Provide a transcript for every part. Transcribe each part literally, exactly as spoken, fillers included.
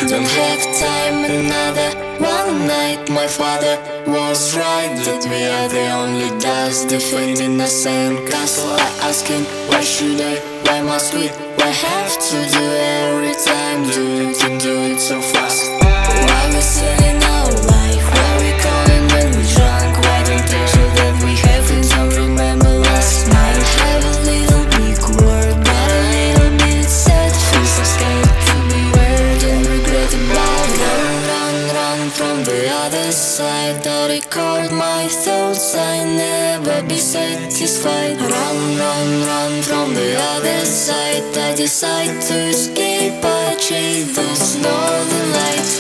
Don't have time, another one night. My father was right that we are the only dust defending a sandcastle. I ask him, why should I, why must we, why have to do every time, do it and do it so fast? Why we selling our life, why we calling when we drunk? Why don't picture that we have and don't remember last night? Have a little big word, but a little bit sad. Feel so scared to be weird and regret about it. Run, run, run from the other side. Don't record my thoughts, I never be satisfied. Run, run, run from the other side. I decide to escape, I chase those northern lights.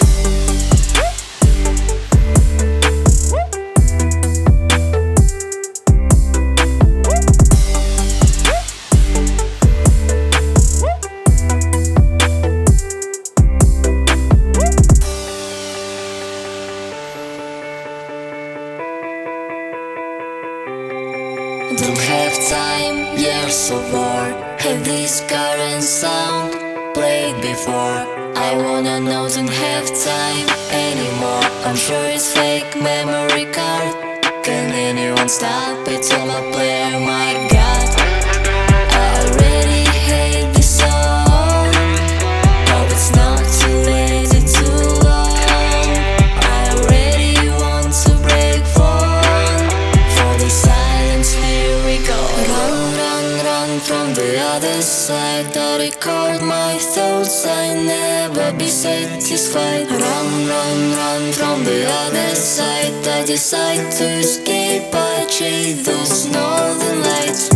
Don't have time, years of war. Have this current sound played before? I wanna know, don't have time anymore. I'm sure it's fake memory card. Can anyone stop it? All I play, my God, I already hate this song. Hope it's not too late, it's too long. I already want to break phone for the silence. Here we go. Run, run, run from the other side. Don't record my thoughts, I never be satisfied. Run, run, run from the other side. I decide to escape, I chase those northern lights.